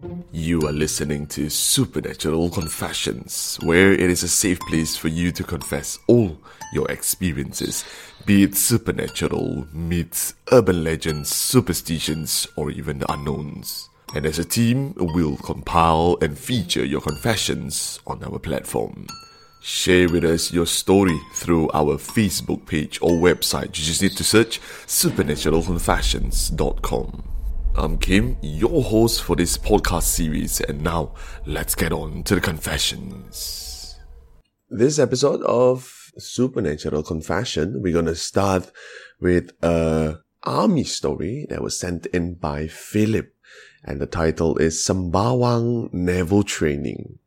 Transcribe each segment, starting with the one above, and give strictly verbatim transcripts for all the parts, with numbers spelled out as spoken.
You are listening to Supernatural Confessions, where it is a safe place for you to confess all your experiences, be it supernatural, myths, urban legends, superstitions, or even the unknowns. And as a team, we'll compile and feature your confessions on our platform. Share with us your story through our Facebook page or website. You just need to search supernatural confessions dot com. I'm Kim, your host for this podcast series, and now let's get on to the confessions. This episode of Supernatural Confession, we're going to start with a army story that was sent in by Philip, and the title is Sembawang Naval Training.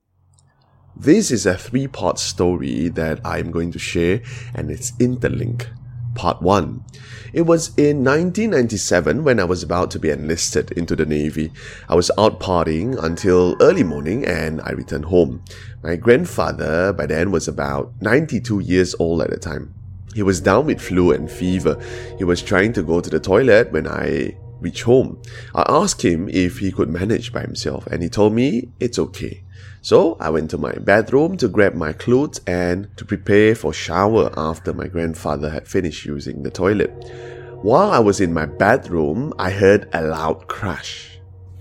This is a three-part story that I'm going to share, and it's interlinked. Part one. It was in nineteen ninety-seven when I was about to be enlisted into the Navy. I was out partying until early morning and I returned home. My grandfather by then was about ninety-two years old at the time. He was down with flu and fever. He was trying to go to the toilet when I reached home. I asked him if he could manage by himself, and he told me it's okay. So I went to my bedroom to grab my clothes and to prepare for shower after my grandfather had finished using the toilet. While I was in my bedroom, I heard a loud crash.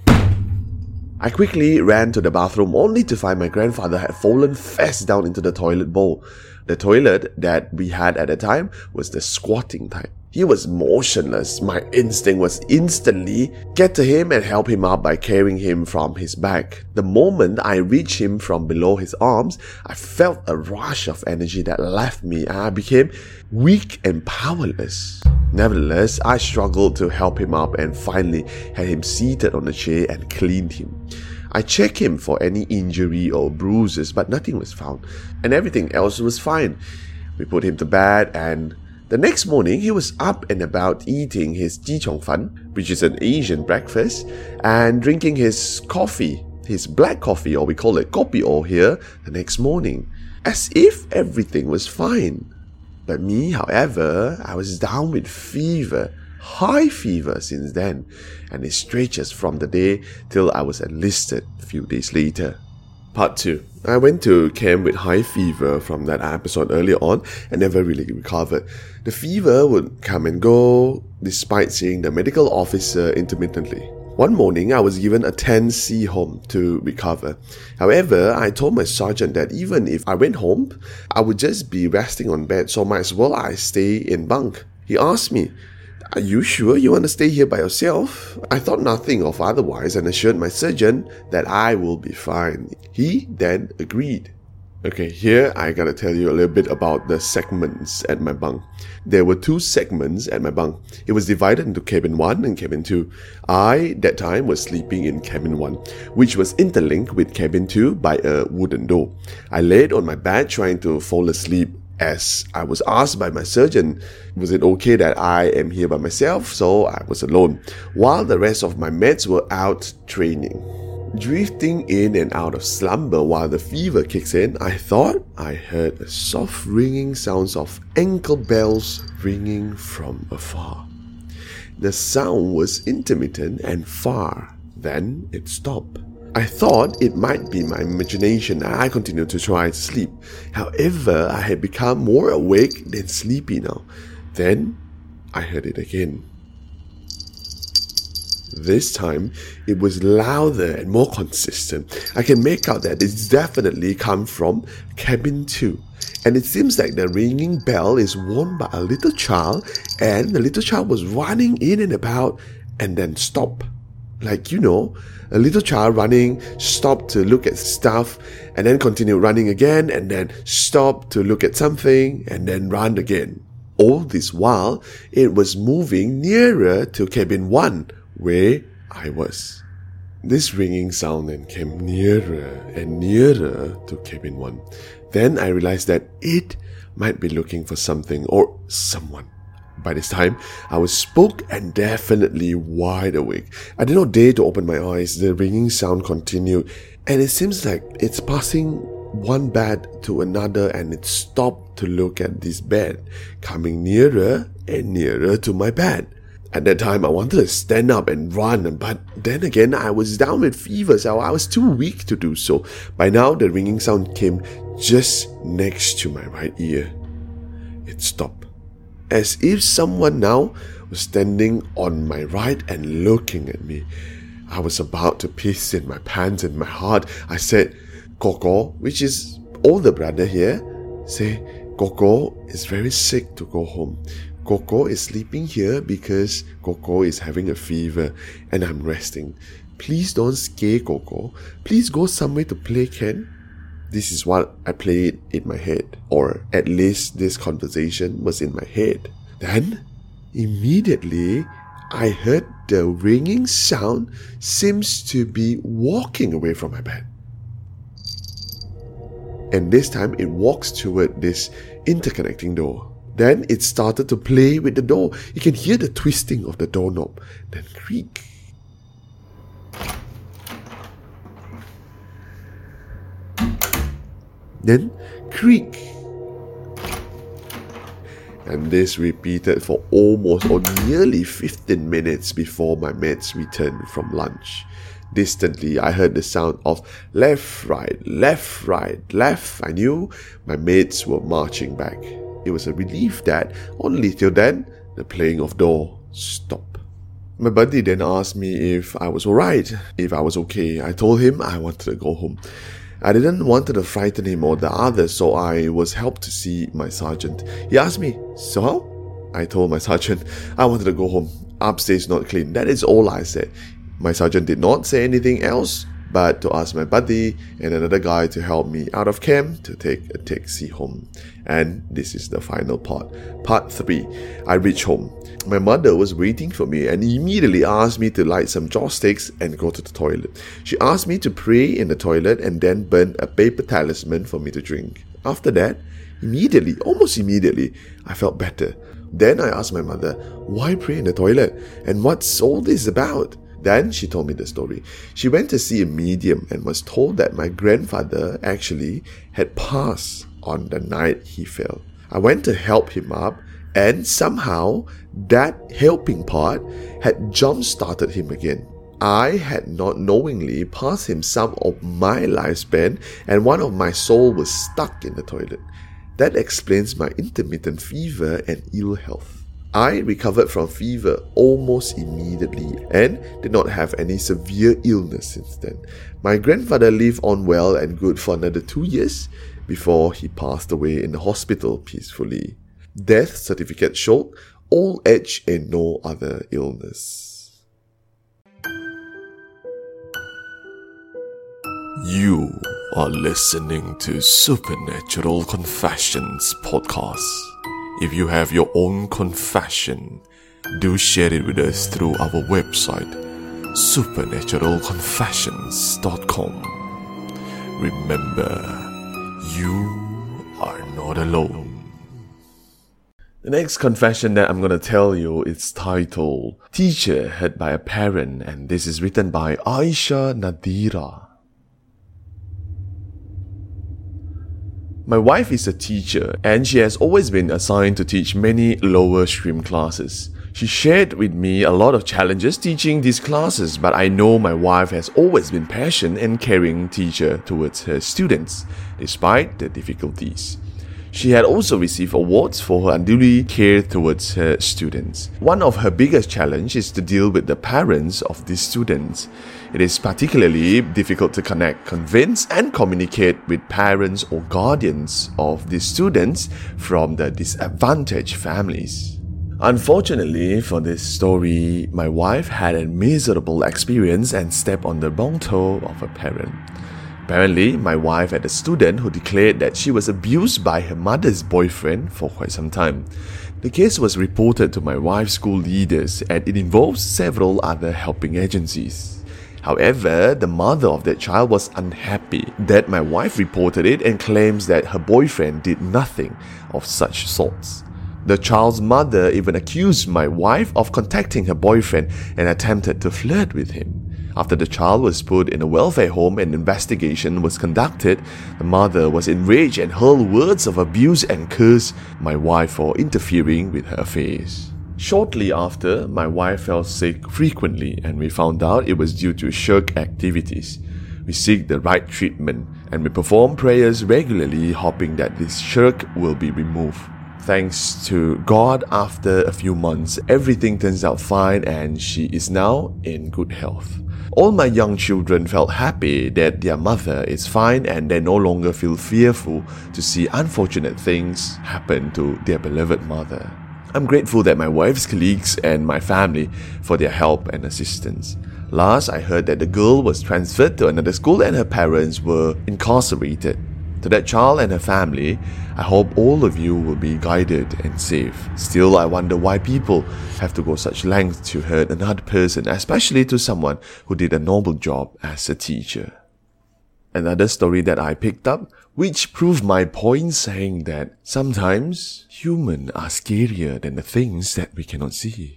I quickly ran to the bathroom only to find my grandfather had fallen face down into the toilet bowl. The toilet that we had at the time was the squatting type. He was motionless. My instinct was instantly get to him and help him up by carrying him from his back. The moment I reached him from below his arms, I felt a rush of energy that left me and I became weak and powerless. Nevertheless, I struggled to help him up and finally had him seated on a chair and cleaned him. I checked him for any injury or bruises, but nothing was found, and everything else was fine. We put him to bed, and the next morning he was up and about eating his ji chong fan, which is an Asian breakfast, and drinking his coffee, his black coffee, or we call it kopi o here, the next morning, as if everything was fine. But me, however, I was down with fever. High fever since then, and it stretches from the day till I was enlisted a few days later. Part two. I went to camp with high fever from that episode earlier on and never really recovered. The fever would come and go despite seeing the medical officer intermittently. One morning, I was given a ten C home to recover. However, I told my sergeant that even if I went home, I would just be resting on bed, so might as well I stay in bunk. He asked me, "Are you sure you want to stay here by yourself?" I thought nothing of otherwise and assured my surgeon that I will be fine. He then agreed. Okay, here I gotta tell you a little bit about the segments at my bunk. There were two segments at my bunk. It was divided into cabin one and cabin two. I, that time, was sleeping in cabin one, which was interlinked with cabin two by a wooden door. I laid on my bed trying to fall asleep, as I was asked by my surgeon, was it okay that I am here by myself? So I was alone, while the rest of my mates were out training. Drifting in and out of slumber while the fever kicks in, I thought I heard a soft ringing sounds of ankle bells ringing from afar. The sound was intermittent and far, then it stopped. I thought it might be my imagination and I continued to try to sleep. However, I had become more awake than sleepy now. Then, I heard it again. This time, it was louder and more consistent. I can make out that it's definitely come from cabin two. And it seems like the ringing bell is worn by a little child, and the little child was running in and about and then stop. Like, you know, a little child running, stop to look at stuff, and then continue running again, and then stop to look at something, and then run again. All this while, it was moving nearer to cabin one, where I was. This ringing sound then came nearer and nearer to cabin one. Then I realized that it might be looking for something or someone. By this time, I was spooked and definitely wide awake. I did not dare to open my eyes. The ringing sound continued, and it seems like it's passing one bed to another, and it stopped to look at this bed, coming nearer and nearer to my bed. At that time, I wanted to stand up and run, but then again, I was down with fever, so I was too weak to do so. By now, the ringing sound came just next to my right ear. It stopped, as if someone now was standing on my right and looking at me. I was about to piss in my pants and my heart. I said, Koko, which is older brother here, say, Koko is very sick to go home. Koko is sleeping here because Koko is having a fever and I'm resting. Please don't scare Koko. Please go somewhere to play, Ken. This is what I played in my head, or at least this conversation was in my head. Then, immediately, I heard the ringing sound seems to be walking away from my bed. And this time it walks toward this interconnecting door. Then it started to play with the door. You can hear the twisting of the doorknob, then creak. Then creak. And this repeated for almost or nearly fifteen minutes before my mates returned from lunch. Distantly, I heard the sound of left, right, left, right, left. I knew my mates were marching back. It was a relief that, only till then, the playing of door stopped. My buddy then asked me if I was alright, if I was okay. I told him I wanted to go home. I didn't want to frighten him or the others, so I was helped to see my sergeant. He asked me, so how? I told my sergeant I wanted to go home. Upstairs not clean. That is all I said. My sergeant did not say anything else, but to ask my buddy and another guy to help me out of camp to take a taxi home. And this is the final part. Part three. I reached home. My mother was waiting for me and immediately asked me to light some joss sticks and go to the toilet. She asked me to pray in the toilet and then burn a paper talisman for me to drink. After that, immediately, almost immediately, I felt better. Then I asked my mother, why pray in the toilet? And what's all this about? Then she told me the story. She went to see a medium and was told that my grandfather actually had passed on the night he fell. I went to help him up, and somehow that helping part had jump-started him again. I had not knowingly passed him some of my lifespan, and one of my soul was stuck in the toilet. That explains my intermittent fever and ill health. I recovered from fever almost immediately and did not have any severe illness since then. My grandfather lived on well and good for another two years before he passed away in the hospital peacefully. Death certificate showed old age and no other illness. You are listening to Supernatural Confessions podcast. If you have your own confession, do share it with us through our website, supernatural confessions dot com. Remember, you are not alone. The next confession that I'm going to tell you is titled Teacher Hurt by a Parent, and this is written by Aisha Nadira. My wife is a teacher, and she has always been assigned to teach many lower stream classes. She shared with me a lot of challenges teaching these classes, but I know my wife has always been passionate and caring teacher towards her students, despite the difficulties. She had also received awards for her unduly care towards her students. One of her biggest challenges is to deal with the parents of these students. It is particularly difficult to connect, convince, and communicate with parents or guardians of these students from the disadvantaged families. Unfortunately for this story, my wife had a miserable experience and stepped on the wrong toe of a parent. Apparently, my wife had a student who declared that she was abused by her mother's boyfriend for quite some time. The case was reported to my wife's school leaders, and it involves several other helping agencies. However, the mother of that child was unhappy that my wife reported it and claims that her boyfriend did nothing of such sorts. The child's mother even accused my wife of contacting her boyfriend and attempted to flirt with him. After the child was put in a welfare home and investigation was conducted, the mother was enraged and hurled words of abuse and cursed my wife for interfering with her affairs. Shortly after, my wife fell sick frequently and we found out it was due to shirk activities. We seek the right treatment and we perform prayers regularly hoping that this shirk will be removed. Thanks to God, after a few months, everything turns out fine and she is now in good health. All my young children felt happy that their mother is fine and they no longer feel fearful to see unfortunate things happen to their beloved mother. I'm grateful that my wife's colleagues and my family for their help and assistance. Last, I heard that the girl was transferred to another school and her parents were incarcerated. To that child and her family, I hope all of you will be guided and safe. Still, I wonder why people have to go such lengths to hurt another person, especially to someone who did a noble job as a teacher. Another story that I picked up, which proved my point, saying that sometimes humans are scarier than the things that we cannot see.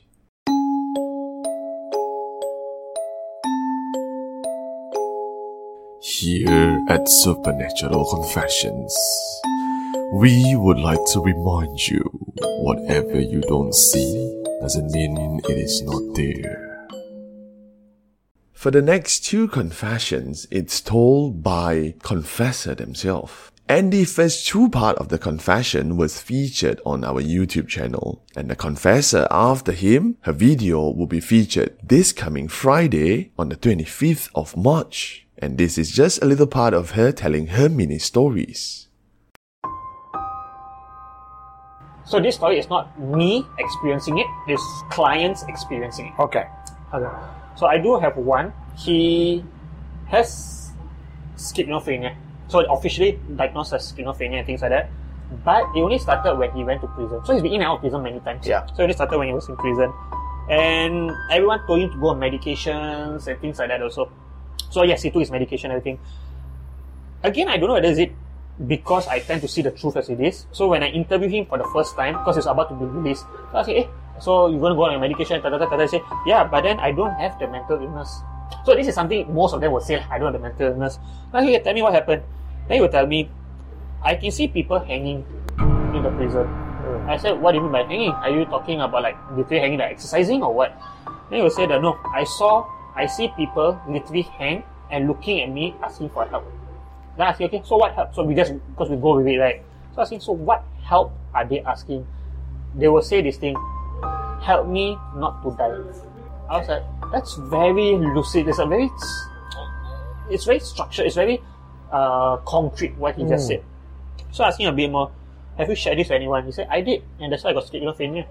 Here at Supernatural Confessions, we would like to remind you, whatever you don't see doesn't mean it is not there. For the next two confessions, it's told by confessor themselves. And the first two part of the confession was featured on our YouTube channel. And the confessor after him, her video will be featured this coming Friday on the twenty-fifth of March. And this is just a little part of her telling her mini stories. So this story is not me experiencing it, it's clients experiencing it. Okay. Okay. So I do have one. He has schizophrenia. So officially diagnosed as schizophrenia and things like that. But it only started when he went to prison. So he's been in and out of prison many times. Yeah. So it only started when he was in prison. And everyone told him to go on medications and things like that also. So yes, he took his medication and everything. Again, I don't know whether is it because I tend to see the truth as it is. So when I interviewed him for the first time, because he's about to be released, so I say, eh, so you're going to go on your medication? Tada, tada, tada. I say, yeah, but then I don't have the mental illness. So this is something most of them will say, I don't have the mental illness. Now he will tell me what happened. Then he will tell me, I can see people hanging in the prison. Mm. I said, what do you mean by hanging? Are you talking about like literally hanging, like exercising or what? Then he will say that no, I saw, I see people literally hang and looking at me asking for help. Then I say, okay, so what help? So we just, because we go with it, right? So I say, so what help are they asking? They will say this thing, help me not to die. I was like, that's very lucid. It's a very, it's very structured. It's very uh, concrete what he mm. just said. So asking a bit more, have you shared this with anyone? He said, I did, and that's why I got schizophrenia.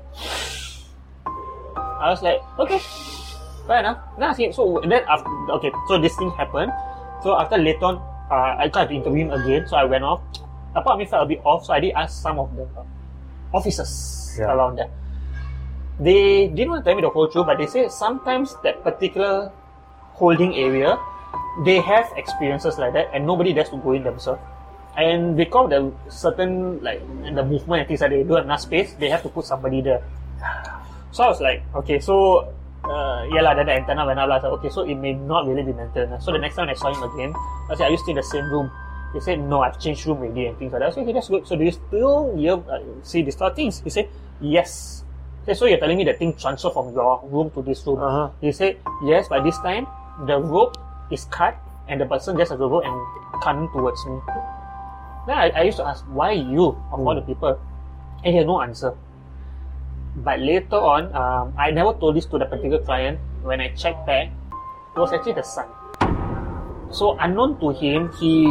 I was like, okay, fair enough. Then I said, so then after, okay, so this thing happened. So after later on, uh, I tried to interview him again. So I went off. A part of me felt a bit off. So I did ask some of the officers yeah. around there. They didn't want to tell me the whole truth, but they say sometimes that particular holding area, they have experiences like that, and nobody dares to go in themselves. And because the certain like the movement and things like that, they don't have enough space, they have to put somebody there. So I was like, okay, so uh, yeah lah, then the antenna went up. I was like, okay, so it may not really be mental illness. So the next time I saw him again, I said, are you still in the same room? He said, no, I've changed room already and things like that. I said, okay, that's good. So do you still yeah, uh, see these sort of things? He said, yes. Okay, so you're telling me the thing transferred from your room to this room. Uh-huh. He said, yes, but this time the rope is cut and the person just has the rope and coming towards me. Then I, I used to ask, why you of mm. all the people? And he had no answer. But later on, um, I never told this to the particular client. When I checked back, it was actually the son. So unknown to him, he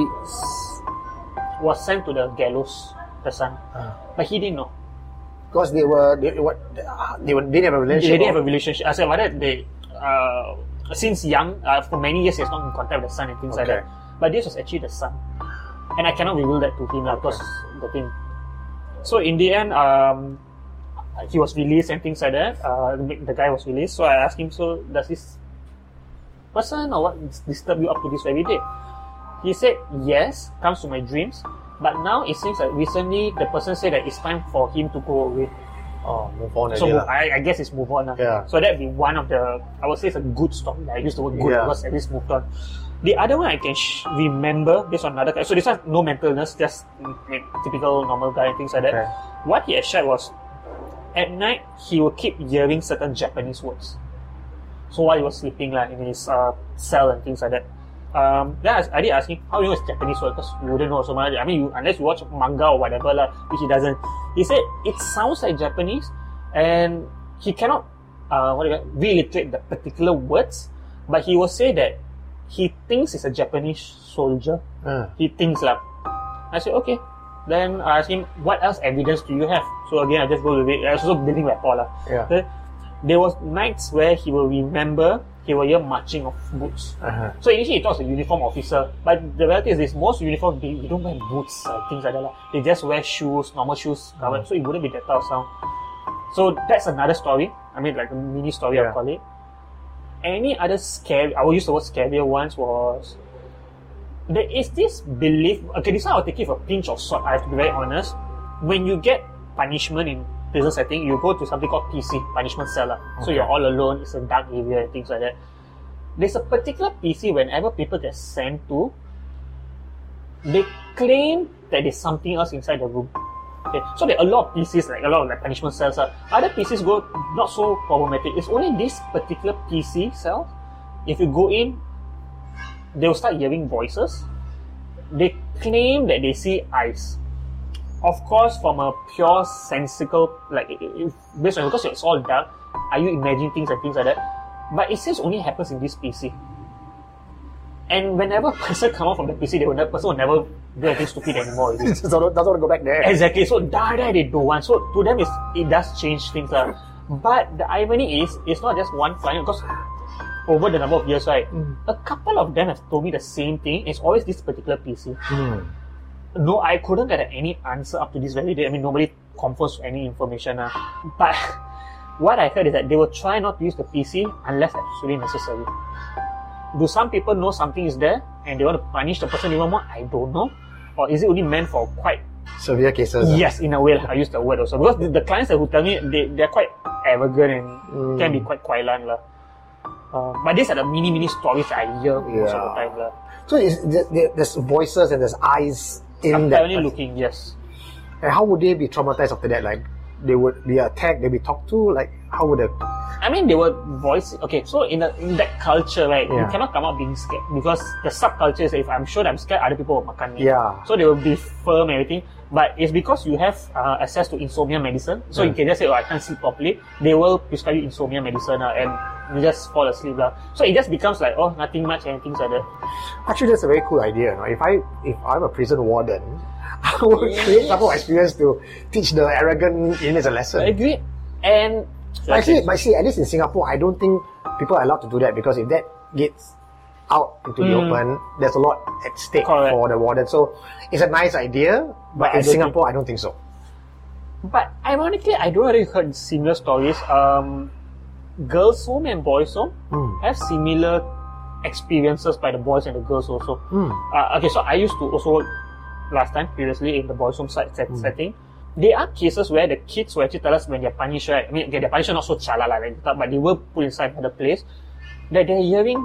was sent to the gallows, the son. Uh. But he didn't know. Because they were, they, what, they were, they didn't have a relationship. They didn't have a relationship. I said, whether they, uh, since young, uh, for many years, he has not been in contact with the son and things okay. like that. But this was actually the son. And I cannot reveal that to him okay. because the thing. So in the end, um, he was released and things like that. Uh, the guy was released. So I asked him, so does this person or what disturb you up to this very day? He said, yes, comes to my dreams. But now it seems like recently the person said that it's time for him to go away. Oh, move on. So I, I guess it's move on now. Yeah. So that'd be one of the, I would say it's a good story. I used the word good yeah. because at least moved on. The other one I can sh- remember based on another guy. So this one, no mental illness, just mm, typical normal guy and things like that. Okay. What he had shared was, at night he will keep hearing certain Japanese words. So while he was sleeping like, in his uh, cell and things like that. Um, then I, I did ask him, how do you know it's Japanese word? Because you wouldn't know so much. I mean, you, unless you watch manga or whatever, la, which he doesn't. He said, it sounds like Japanese, and he cannot uh, what do you call, reiterate the particular words, but he will say that he thinks it's a Japanese soldier. Uh. He thinks like. I said, okay. Then I asked him, what else evidence do you have? So again, I just go with it. I was also building rapport. La. Yeah. So, there was nights where he will remember, he will hear marching of boots. Uh-huh. So initially he thought it was a uniform officer, but the reality is this, most uniform, they, they don't wear boots, uh, things like that. La. They just wear shoes, normal shoes, covered, mm. so it wouldn't be that type of sound. So that's another story. I mean, like a mini story, yeah. I'll call it. Any other scary, I will use the word scarier ones was, there is this belief, okay, this one I'll take it for a pinch of salt, I have to be very honest. When you get punishment in prison setting, you go to something called P C, punishment cell. Okay. So you're all alone, it's a dark area and things like that. There's a particular P C whenever people get sent to, they claim that there's something else inside the room. Okay, so there are a lot of P Cs, like a lot of like punishment cells. Uh. Other P Cs go not so problematic. It's only this particular P C cell, if you go in, they'll start hearing voices. They claim that they see eyes. Of course, from a pure sensical, like, if, based on, because it's all dark, are you imagining things and things like that? But it seems only happens in this P C. And whenever a person comes out from the P C, the person will never do anything stupid anymore. Doesn't want to go back there. Exactly. So, die, die, they don't want. So, to them, it's, it does change things. Uh. But the irony is, it's not just one client, because over the number of years, right, mm. a couple of them have told me the same thing. It's always this particular P C. Mm. No, I couldn't get any answer up to this very day. I mean, nobody confirms any information. Uh. But what I heard is that they will try not to use the P C unless absolutely necessary. Do some people know something is there and they want to punish the person even more? I don't know. Or is it only meant for quite severe cases? Yes, uh? in a way. I use the word also. Because the, the clients who tell me, they, they're quite arrogant and mm. can be quite quiet. Uh, but these are the mini, mini stories I hear yeah. most of the time. Uh. So is, there, there's voices and there's eyes in I'm that. Apparently looking, yes. And how would they be traumatized after that? Like, they would be attacked, they'd be talked to? Like, how would they... I mean, they were voice... Okay, so in the, in that culture, right, yeah. you cannot come out being scared because the subculture is if I'm sure that I'm scared, other people will makan me. Yeah. So they will be firm and everything. But it's because you have uh, access to insomnia medicine. So yeah. you can just say, oh, I can't sleep properly. They will prescribe you insomnia medicine uh, and you just fall asleep. Uh. So it just becomes like, oh, nothing much and things like that. Actually, that's a very cool idea. No? If, I, if I'm a prison warden, I would yes. create some of experience to teach the arrogant inmates a lesson. I agree. And... But I see, but see, at least in Singapore, I don't think people are allowed to do that because if that gets out into mm. the open, there's a lot at stake Correct. For the warden. So it's a nice idea, but, but in Singapore, think... I don't think so. But ironically, I don't know whether you heard similar stories. Um, girls' home and boys' home mm. have similar experiences by the boys and the girls also. Mm. Uh, okay, so I used to also, last time, previously, in the boys' home site set, mm. setting, there are cases where the kids will actually tell us when they're punished, right? I mean, okay, they're punished not so chala like that, but they were put inside another place, that they're hearing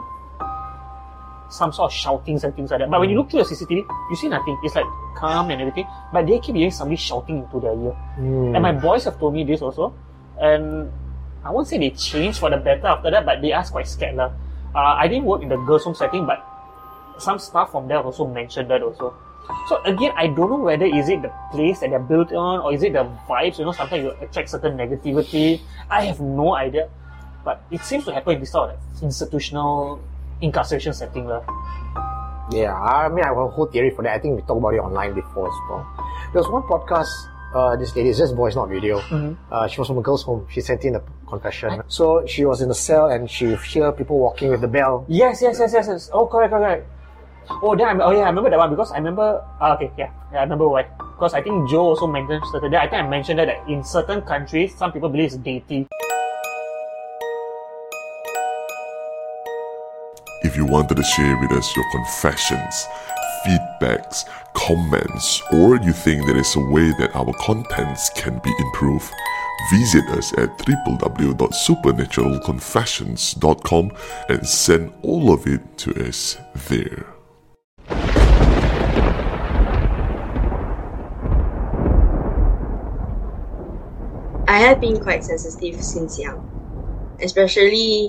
some sort of shoutings and things like that. But mm. when you look through the C C T V, you see nothing. It's like calm and everything, but they keep hearing somebody shouting into their ear. Mm. And my boys have told me this also, and I won't say they changed for the better after that, but they are quite scared. Uh, I didn't work in the girls' home setting, but some staff from there also mentioned that also. So again, I don't know whether is it the place that they're built on or is it the vibes, you know, sometimes you attract certain negativity. I have no idea. But it seems to happen in this sort of like institutional incarceration setting. Uh. Yeah, I mean, I have a whole theory for that. I think we talked about it online before as well. There was one podcast, uh, this lady, it's just voice, not video. Mm-hmm. Uh, she was from a girl's home. She sent in a confession. I... So she was in the cell and she heard people walking with the bell. Yes, yes, yes, yes, yes. Oh, correct, correct. Oh, then I, oh yeah, I remember that one because I remember. Uh, okay, yeah, yeah, I remember why. Because I think Joe also mentioned certain. I think I mentioned that, that in certain countries, some people believe it's deity. If you wanted to share with us your confessions, feedbacks, comments, or you think there is a way that our contents can be improved, visit us at w w w dot supernatural confessions dot com and send all of it to us there. I have been quite sensitive since young, especially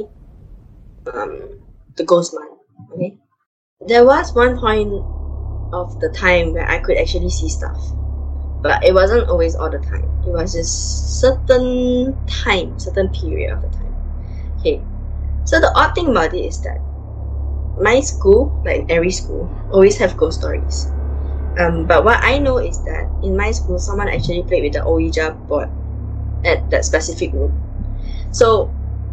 um, the ghost month. Okay, there was one point of the time where I could actually see stuff, but it wasn't always all the time. It was just certain time, certain period of the time. Okay, so the odd thing about it is that my school, like every school, always have ghost stories. Um, but what I know is that in my school, someone actually played with the Ouija board at that specific room. So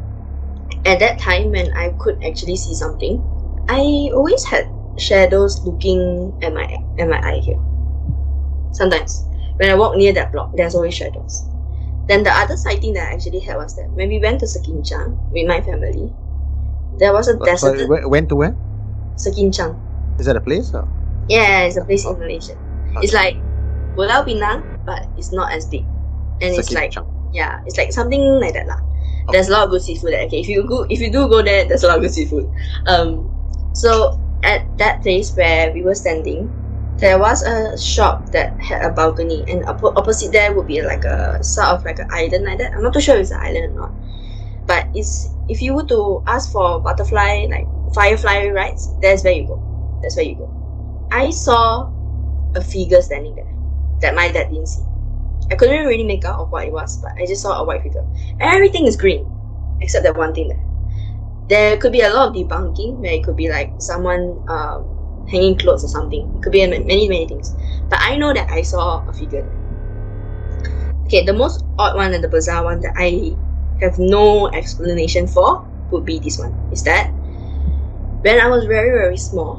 at that time when I could actually see something, I always had shadows looking at my at my eye here. Sometimes when I walk near that block, there's always shadows. Then the other sighting that I actually had was that when we went to Sekinchang with my family, there was a Uh, deserted sorry, wh- went to where? Sekinchang. Is that a place? Or? Yeah, it's a place in Malaysia. It's like Pulau Pinang, but it's not as big. And it's like, Sekinchang. yeah, it's like something like that lah. There's a lot of good seafood there. Okay, if you go, if you do go there, there's a lot of good seafood. Um, so at that place where we were standing, there was a shop that had a balcony, and oppo- opposite there would be like a sort of like an island like that. I'm not too sure if it's an island or not, but it's if you were to ask for butterfly like firefly rides, that's where you go. That's where you go. I saw a figure standing there that my dad didn't see. I couldn't really make out of what it was, but I just saw a white figure. Everything is green, except that one thing there. There could be a lot of debunking, where it could be like someone um, hanging clothes or something. It could be many, many things. But I know that I saw a figure there. Okay, the most odd one and the bizarre one that I have no explanation for would be this one. Is that when I was very, very small,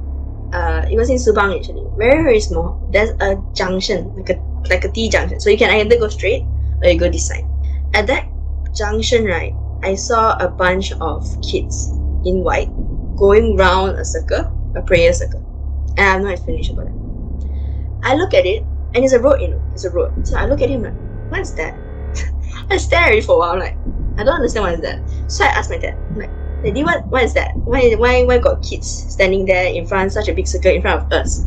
Uh, it was in Subang actually. Very very small. There's a junction, like a like a T junction. So you can either go straight or you go this side. At that junction, right, I saw a bunch of kids in white going round a circle, a prayer circle. And I have no explanation about it. I look at it, and it's a road, you know. It's a road. So I look at him like, what is that? I stare at it for a while, like, I don't understand what is that. So I asked my dad, I'm like, Daddy, what, what is that? Why, why, why got kids standing there in front, such a big circle in front of us?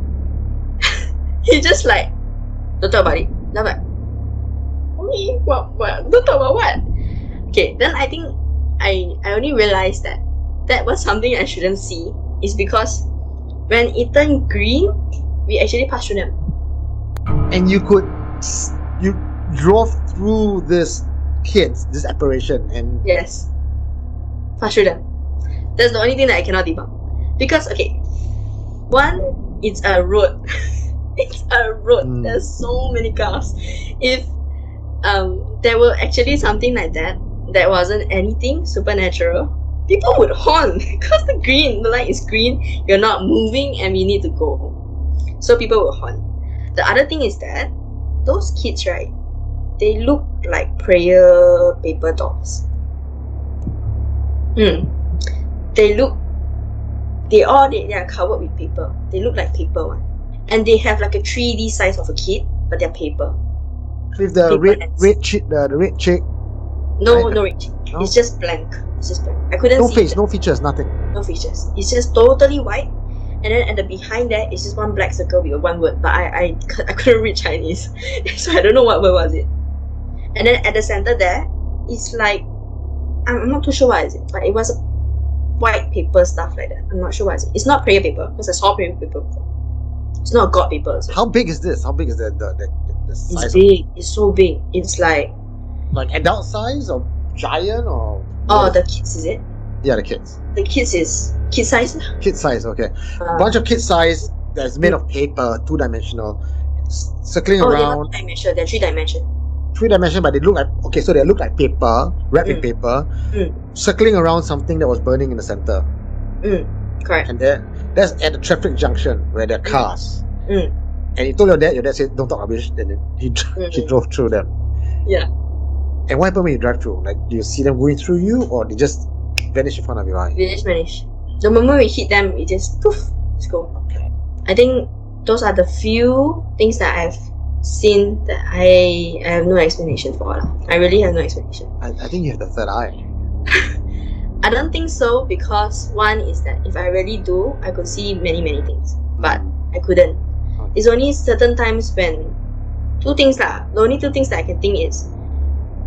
He just like, don't talk about it. And I'm like, okay, what, what? Don't talk about what? Okay, then I think I, I only realized that that was something I shouldn't see. Is because when it turned green, we actually passed through them. And you could, s- you drove through this kids, this apparition, and Yes. Pass through them. That's the only thing that I cannot debunk. Because, okay, one, it's a road. It's a road. Mm. There's so many cars. If um there were actually something like that, that wasn't anything supernatural, people would horn. Because the green, the light is green, you're not moving and we need to go. So people would horn. The other thing is that those kids, right, they look like prayer paper dolls. Hmm. They look, they all, they, they are covered with paper. They look like paper one. And they have like a three D size of a kid, but they're paper. with the Paper red, hands. red chick, the, the red chick, No, Right. no rich. No? It's just blank. It's just blank. I couldn't no see face, it. no features, nothing. No features. It's just totally white. And then at the behind there, it's just one black circle with one word. But I, I, cou- I couldn't read Chinese. So I don't know what word was it. And then at the center there, it's like, I'm I'm not too sure what is it. But it was a white paper stuff like that. I'm not sure what is it. It's not prayer paper, because I saw prayer paper before. It's not God paper. Also. How big is this? How big is the the, the, the size? It's of- big. It's so big. It's like, like adult size or giant or? oh, the kids, is it? Yeah, the kids. The kids is kid size. Kid size, okay. Uh, Bunch of kid size that's made of paper, two dimensional, circling oh, they're around, not two dimension. They're three dimension. three dimensional, but they look like okay. So they look like paper, wrapped in Mm. paper, Mm. circling around something that was burning in the center. Mm, correct. And then that's at the traffic junction where there are cars. Mm. And you told your dad, your dad said, "Don't talk rubbish." Then he dr- he Mhm. drove through them. Yeah. And what happened when you drive through? Like, do you see them going through you, or they just vanish in front of your eye? Village vanish. The moment we hit them, it just poof, let's go. I think those are the few things that I've seen that I, I have no explanation for. lah. I really have no explanation. I, I think you have the third eye. I don't think so, because one is that if I really do, I could see many many things, but I couldn't. It's only certain times when two things lah. The only two things that I can think is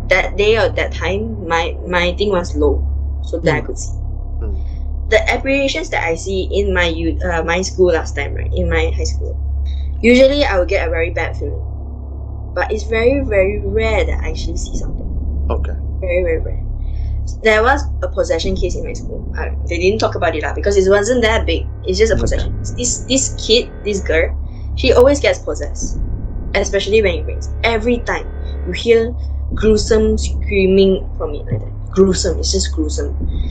that day or that time, my my thing was low, so that I could see. Mm. The apparitions that I see in my youth, uh, my school last time, right, in my high school, usually I would get a very bad feeling, but it's very very rare that I actually see something. Okay. Very very rare. There was a possession case in my school. Uh, they didn't talk about it lah because it wasn't that big. It's just a possession. Okay. This this kid, this girl, she always gets possessed, especially when it rains. Every time you hear gruesome screaming from it like that. Gruesome. It's just gruesome.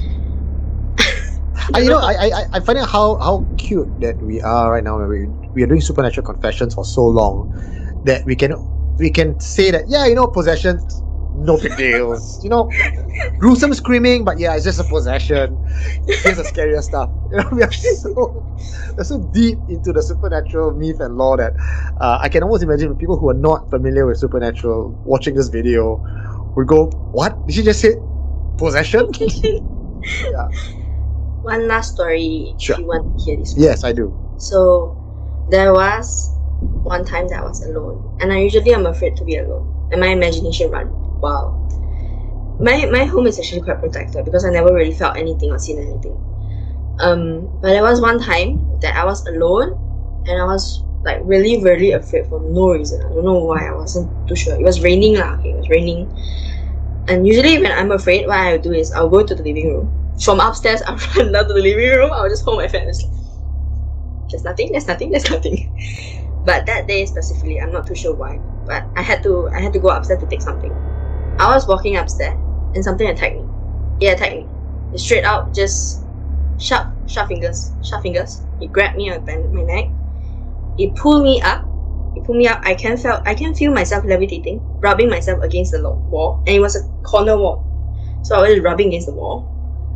I, you know, I, I I find it how how cute that we are right now. We we are doing supernatural confessions for so long that we can we can say that yeah, you know, possessions, no big deals. You know, gruesome screaming, but yeah, it's just a possession. Here's the scariest stuff. You know, we are so we're so deep into the supernatural myth and lore that uh, I can almost imagine people who are not familiar with supernatural watching this video would go, "What? Did she just say possession?" Yeah. One last story. Sure. If you want to hear this one. Yes, I do. So there was one time that I was alone, and I usually am afraid to be alone, and my imagination run wild. My my home is actually quite protected because I never really felt anything or seen anything. Um, but there was one time that I was alone, and I was like really really afraid for no reason. I don't know why. I wasn't too sure. It was raining lah. Okay, it was raining, and usually when I'm afraid, what I would do is I'll go to the living room. From upstairs, I'll run down to the living room. I'll just hold my fan. It's like, there's nothing. There's nothing. There's nothing. But that day specifically, I'm not too sure why. But I had to. I had to go upstairs to take something. I was walking upstairs, and something attacked me. It attacked me. It straight out, just sharp, sharp fingers, sharp fingers. He grabbed me on my neck. He pulled me up. He pulled me up. I can feel. I can feel myself levitating, rubbing myself against the wall, and it was a corner wall. So I was rubbing against the wall.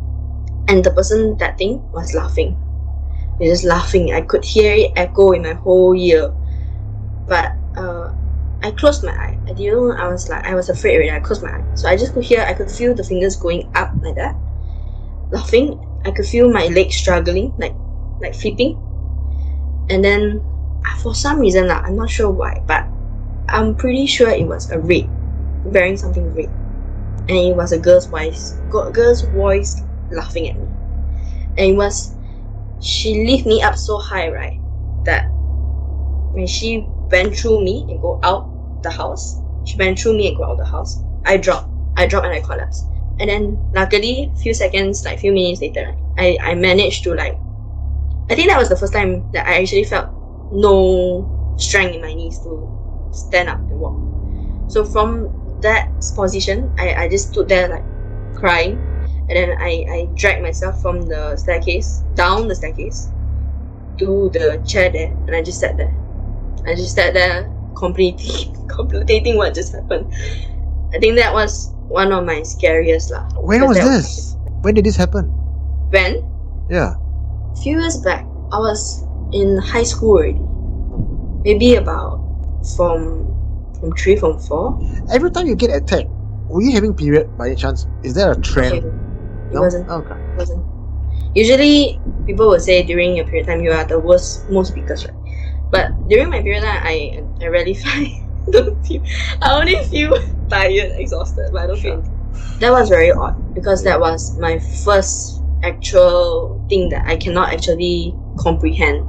And the person, that thing, was laughing. They're just laughing. I could hear it echo in my whole ear. But uh, I closed my eye. I didn't know, I was like, I was afraid already. I closed my eye. So I just could hear, I could feel the fingers going up like that. Laughing. I could feel my legs struggling, like like flipping. And then, for some reason, like, I'm not sure why, but I'm pretty sure it was a red. Wearing something red. And it was a girl's voice. Girl's voice laughing at me, and it was, she lift me up so high, right, that when she went through me and go out the house, she went through me and go out the house, I dropped, I dropped and I collapsed. And then luckily, few seconds, like few minutes later, I, I managed to like, I think that was the first time that I actually felt no strength in my knees to stand up and walk. So from that position, I, I just stood there like crying. And then I, I dragged myself from the staircase, down the staircase, to the chair there, and I just sat there. I just sat there, completely, contemplating what just happened. I think that was one of my scariest lah. When was this? When did this happen? When? Yeah. A few years back, I was in high school already. Maybe about from from three, from four. Every time you get attacked, were you having period by any chance? Is there a trend? Okay. It No? wasn't. Okay. It wasn't. Usually, people will say during your period time you are the worst, most weakest, right? But during my period time, I I rarely feel. don't feel. I only feel tired, exhausted, but I don't feel anything. That was very odd because that was my first actual thing that I cannot actually comprehend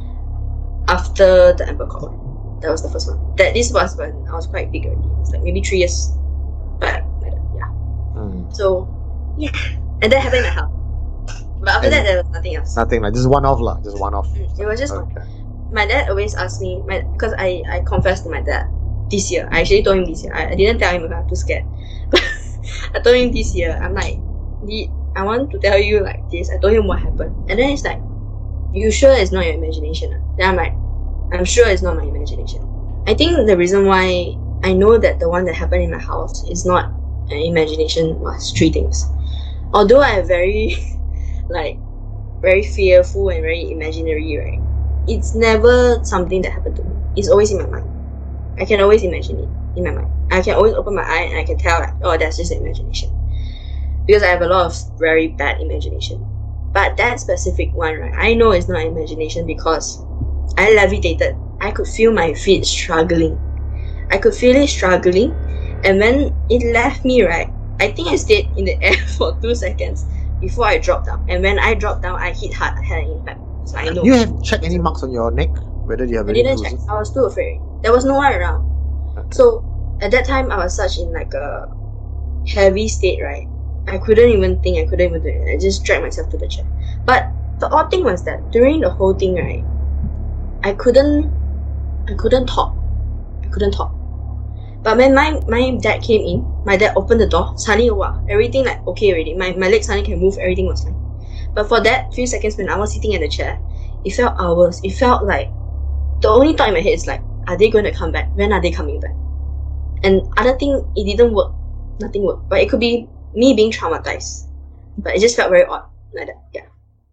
after the Amber Court. That was the first one. That this was when I was quite big already. It was like maybe three years back. Like that, yeah. Mm. So, yeah. And that happened in my house. But after And that, there was nothing else. Nothing, like just one off lah, just one off. Mm, It was just Okay. my dad always asked me, my because I, I confessed to my dad this year. I actually told him this year. I, I didn't tell him because I'm too scared. I told him this year. I'm like, "Di- I want to tell you like this." I told him what happened, and then it's like, "You sure it's not your imagination?" Then I'm like, "I'm sure it's not my imagination." I think the reason why I know that the one that happened in my house is not an imagination was three things. Although I am very like very fearful and very imaginary, right? It's never something that happened to me. It's always in my mind. I can always imagine it in my mind. I can always open my eye and I can tell like, oh, that's just an imagination. Because I have a lot of very bad imagination. But that specific one, right, I know it's not imagination because I levitated. I could feel my feet struggling. I could feel it struggling, And when it left me, right, I think I stayed in the air for two seconds before I dropped down. And when I dropped down, I hit hard. I had an impact. So I know. You have checked any marks on your neck? Whether you have I any didn't check. bruises? I was too afraid. There was no one around. Okay. So at that time, I was such in like a heavy state, right? I couldn't even think. I couldn't even do it. I just dragged myself to the chair. But the odd thing was that during the whole thing, right, I couldn't, I couldn't talk. I couldn't talk. But when my, my dad came in, my dad opened the door, suddenly, wow, everything like okay already. My, my legs suddenly can move, everything was fine. But for that few seconds when I was sitting in the chair, it felt hours. It felt like, the only thought in my head is like, are they going to come back? When are they coming back? And other thing, it didn't work. Nothing worked. But it could be me being traumatized. But it just felt very odd like that, yeah.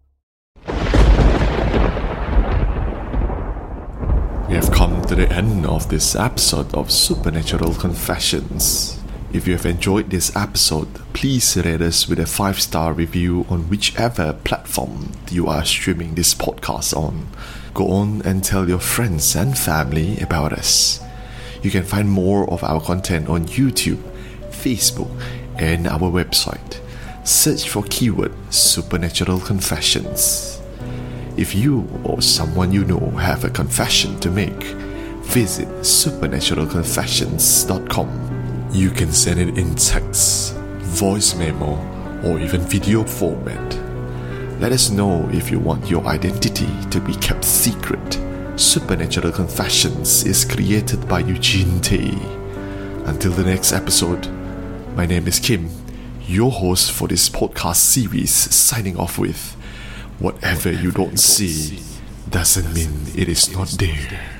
We have come to the end of this episode of Supernatural Confessions. If you have enjoyed this episode, please rate us with a five star review on whichever platform you are streaming this podcast on. Go on and tell your friends and family about us. You can find more of our content on YouTube, Facebook, and our website. Search for keyword Supernatural Confessions. If you or someone you know have a confession to make, visit supernatural confessions dot com. You can send it in text, voice memo, or even video format. Let us know if you want your identity to be kept secret. Supernatural Confessions is created by Eugene Tay. Until the next episode, my name is Kim, your host for this podcast series, signing off with, whatever you don't see doesn't mean it is not there.